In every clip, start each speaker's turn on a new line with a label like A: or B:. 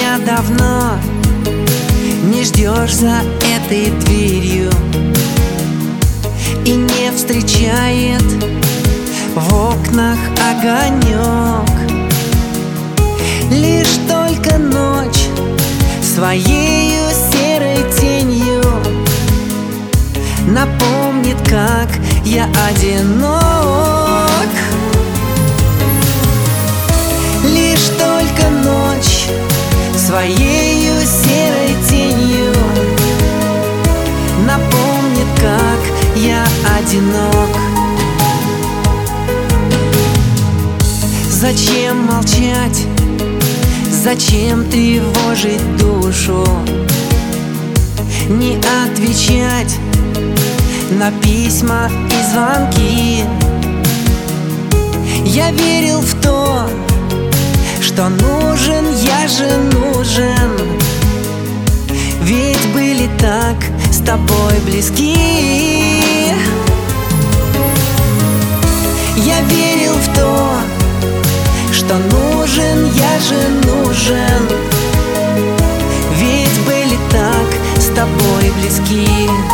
A: меня давно не ждешь за этой дверью и не встречает в окнах огонек. Лишь только ночь своею серой тенью напомнит, как я одинок. Лишь только ночь своею серой тенью напомнит, как я одинок. Зачем молчать? Зачем тревожить душу? Не отвечать на письма и звонки. Я верил в то, что нужен, я же нужен, ведь были так с тобой близки. Я верил в то, что нужен, я же нужен, ведь были так с тобой близки.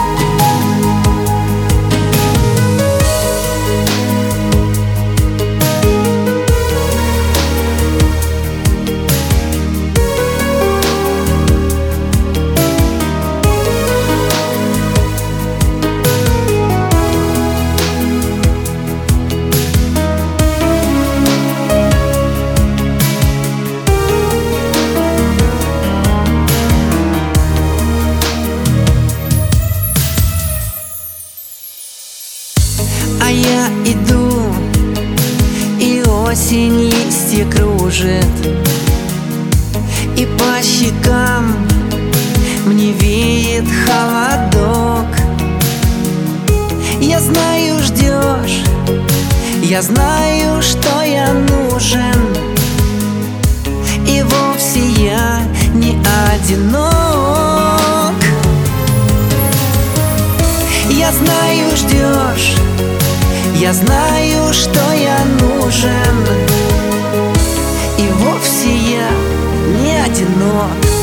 A: Я иду, и осень листья кружит, и по щекам мне веет холодок. Я знаю, ждешь, я знаю, что я нужен, и вовсе я не одинок. Я знаю, ждешь, я знаю, что я нужен, и вовсе я не одинок.